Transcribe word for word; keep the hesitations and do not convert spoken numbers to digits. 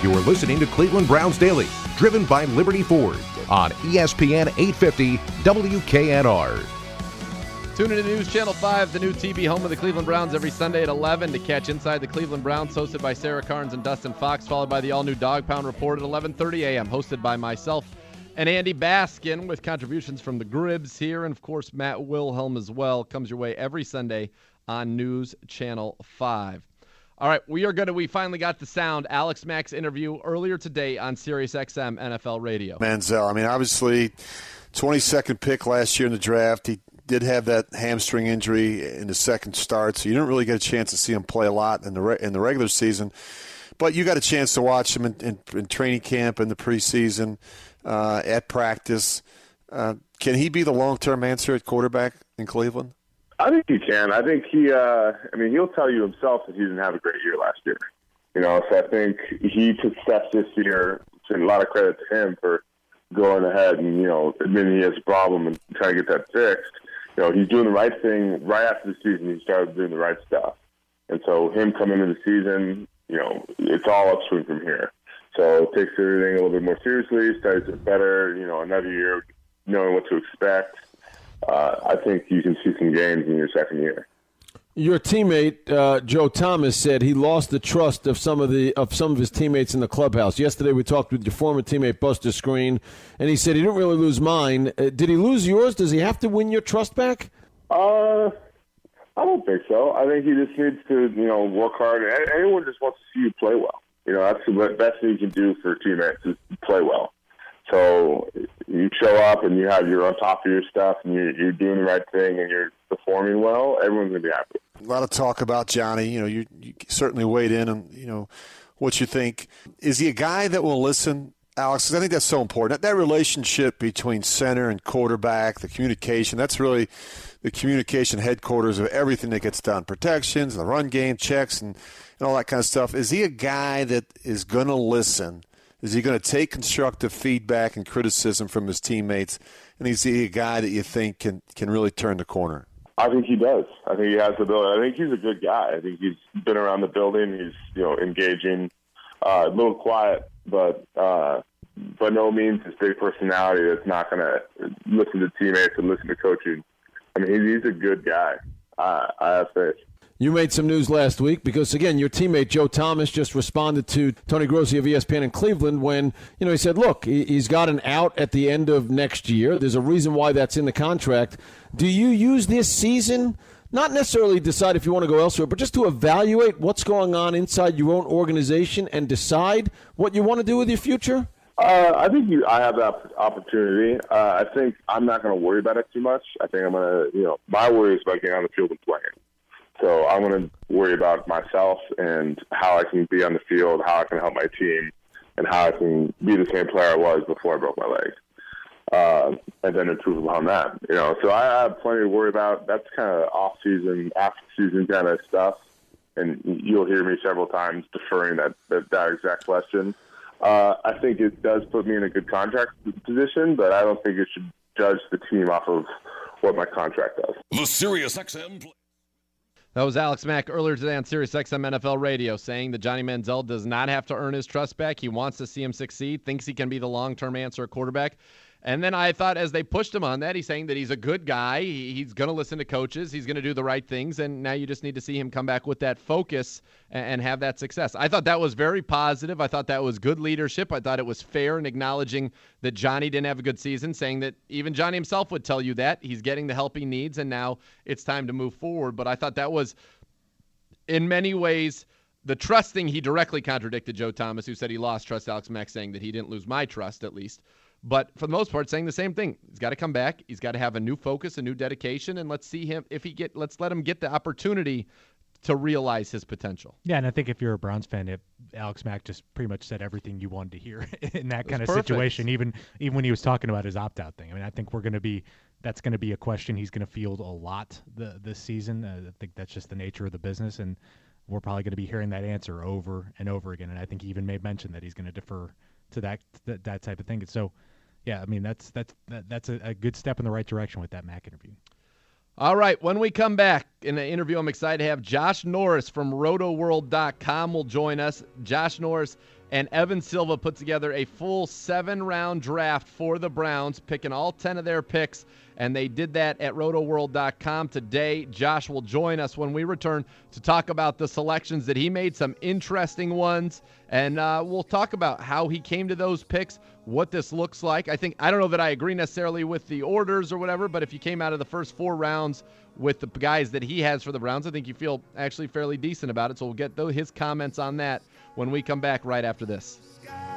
You're listening to Cleveland Browns Daily, driven by Liberty Ford on E S P N eight fifty W K N R. Tune in to News Channel five, the new T V home of the Cleveland Browns, every Sunday at eleven to catch Inside the Cleveland Browns, hosted by Sarah Carnes and Dustin Fox, followed by the all-new Dog Pound Report at eleven thirty a.m., hosted by myself and Andy Baskin, with contributions from the Gribs here, and, of course, Matt Wilhelm as well. Comes your way every Sunday on News Channel five. All right, we are going to, we finally got the sound. Alex Mack's interview earlier today on Sirius X M N F L Radio. Manziel, I mean, obviously, twenty-second pick last year in the draft. He did have that hamstring injury in the second start, so you didn't really get a chance to see him play a lot in the re- in the regular season. But you got a chance to watch him in, in, in training camp, in the preseason, uh, at practice. Uh, can he be the long-term answer at quarterback in Cleveland? I think he can. I think he, uh, I mean, he'll tell you himself that he didn't have a great year last year. You know, so I think he took steps this year, and a lot of credit to him for going ahead and, you know, admitting he has a problem and trying to get that fixed. You know, he's doing the right thing. Right after the season, he started doing the right stuff. And so him coming into the season, you know, it's all upswing from here. So takes everything a little bit more seriously, studies it better, you know, another year knowing what to expect. Uh, I think you can see some gains in your second year. Your teammate uh, Joe Thomas said he lost the trust of some of the of some of his teammates in the clubhouse. Yesterday, we talked with your former teammate Buster Screen, and he said he didn't really lose mine. Uh, did he lose yours? Does he have to win your trust back? Uh, I don't think so. I think he just needs to, you know, work hard. Anyone just wants to see you play well. You know, that's the best thing you can do for teammates is play well. So you show up and you have you're on top of your stuff and you're, you're doing the right thing and you're performing well, everyone's going to be happy. A lot of talk about Johnny. You know, you, you certainly weighed in on, you know, what you think. Is he a guy that will listen, Alex? 'Cause I think that's so important. That, that relationship between center and quarterback, the communication, that's really the communication headquarters of everything that gets done. Protections, the run game, checks, and, and all that kind of stuff. Is he a guy that is going to listen? Is he going to take constructive feedback and criticism from his teammates? And is he a guy that you think can, can really turn the corner? I think he does. I think he has the ability. I think he's a good guy. I think he's been around the building. He's, you know, engaging, uh, a little quiet, but uh, by no means his big personality that's not going to listen to teammates and listen to coaching. I mean, he's, he's a good guy. Uh, I have faith. You made some news last week because, again, your teammate Joe Thomas just responded to Tony Grossi of E S P N in Cleveland when, you know, he said, look, he's got an out at the end of next year. There's a reason why that's in the contract. Do you use this season, not necessarily decide if you want to go elsewhere, but just to evaluate what's going on inside your own organization and decide what you want to do with your future? Uh, I think you, I have that opportunity. Uh, I think I'm not going to worry about it too much. I think I'm going to, you know, my worry is about getting on the field and playing. So I'm going to worry about myself and how I can be on the field, how I can help my team, and how I can be the same player I was before I broke my leg. Uh, and then improve upon that. You know, so I have plenty to worry about. That's kind of off-season, after-season kind of stuff. And you'll hear me several times deferring that, that, that exact question. Uh, I think it does put me in a good contract position, but I don't think it should judge the team off of what my contract does. The Sirius X M play. That was Alex Mack earlier today on Sirius X M N F L Radio saying that Johnny Manziel does not have to earn his trust back. He wants to see him succeed, thinks he can be the long-term answer at quarterback. And then I thought as they pushed him on that, he's saying that he's a good guy. He's going to listen to coaches. He's going to do the right things. And now you just need to see him come back with that focus and have that success. I thought that was very positive. I thought that was good leadership. I thought it was fair in acknowledging that Johnny didn't have a good season, saying that even Johnny himself would tell you that. He's getting the help he needs, and now it's time to move forward. But I thought that was, in many ways, the trust thing. He directly contradicted Joe Thomas, who said he lost trust. Alex Mack saying that he didn't lose my trust, at least. But for the most part, saying the same thing. He's got to come back. He's got to have a new focus, a new dedication, and let's see him if he get. Let's let him get the opportunity to realize his potential. Yeah, and I think if you're a Browns fan, it, Alex Mack just pretty much said everything you wanted to hear in that kind of perfect. situation. Even even when he was talking about his opt-out thing. I mean, I think we're going to be. That's going to be a question he's going to field a lot the this season. Uh, I think that's just the nature of the business, and we're probably going to be hearing that answer over and over again. And I think he even made mention that he's going to defer to that that, that type of thing. So. Yeah, I mean, that's that's that, that's a, a good step in the right direction with that Mack interview. All right, when we come back in the interview, I'm excited to have Josh Norris from roto world dot com will join us. Josh Norris And Evan Silva put together a full seven-round draft for the Browns, picking all ten of their picks, and they did that at roto world dot com today. Josh will join us when we return to talk about the selections that he made, some interesting ones, and uh, we'll talk about how he came to those picks, what this looks like. I think I don't know that I agree necessarily with the orders or whatever, but if you came out of the first four rounds with the guys that he has for the Browns, I think you feel actually fairly decent about it. So we'll get his comments on that when we come back right after this.